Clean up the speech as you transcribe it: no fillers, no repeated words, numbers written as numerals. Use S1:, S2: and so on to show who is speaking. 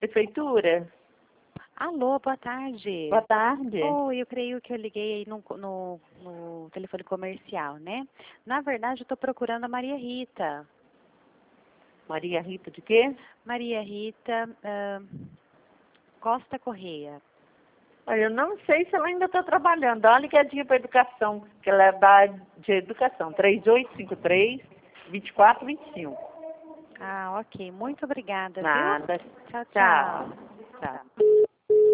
S1: Prefeitura?
S2: Alô, boa tarde.
S1: Boa tarde.
S2: Oi, eu creio que eu liguei aí no telefone comercial, né? Na verdade, eu estou procurando a Maria Rita.
S1: Maria Rita de quê?
S2: Maria Rita Costa Correia.
S1: Olha, eu não sei se ela ainda está trabalhando. Dá uma ligadinha para a educação, que ela é da área de educação. 3853-2425.
S2: Ah, ok. Muito obrigada, viu?
S1: Nada.
S2: Tchau, tchau.
S1: Tchau. Tchau.